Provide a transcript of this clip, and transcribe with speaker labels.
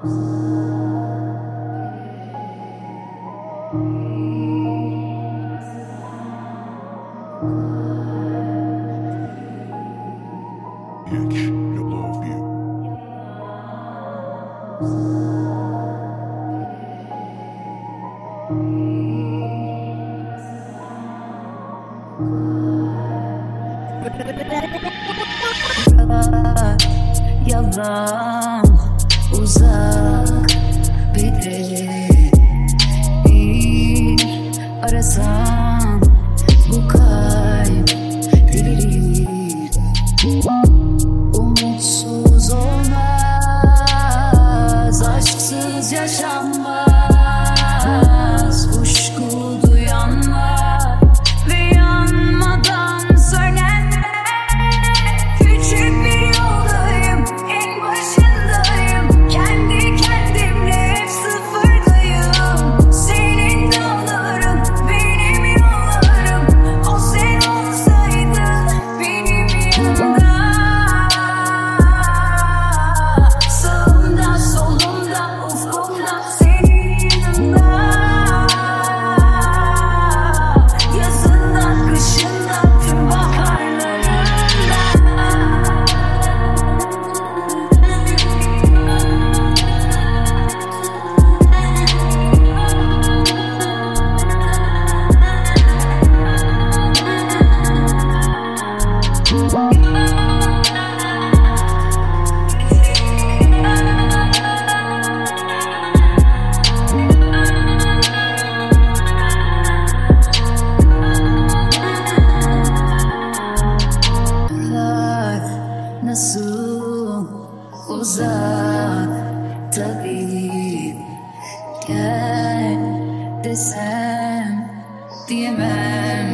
Speaker 1: Yalan uzak bir arasam bu kalp delirir. Umutsuz olmaz, aşksız yaşanmaz, kuşku duyanlar ve yanmadan sönen. Küçük bir yoldayım, en başındayım, kendi kendimle hep sıfırdayım. Senin dağların, benim yollarım, o sen olsaydın benim yanımda. Sağımda, solumda, ufkumda, senin yanında. Yazında, kışında, tüm baharlarında. Nasıl uzak tabii, gel desem diyemem.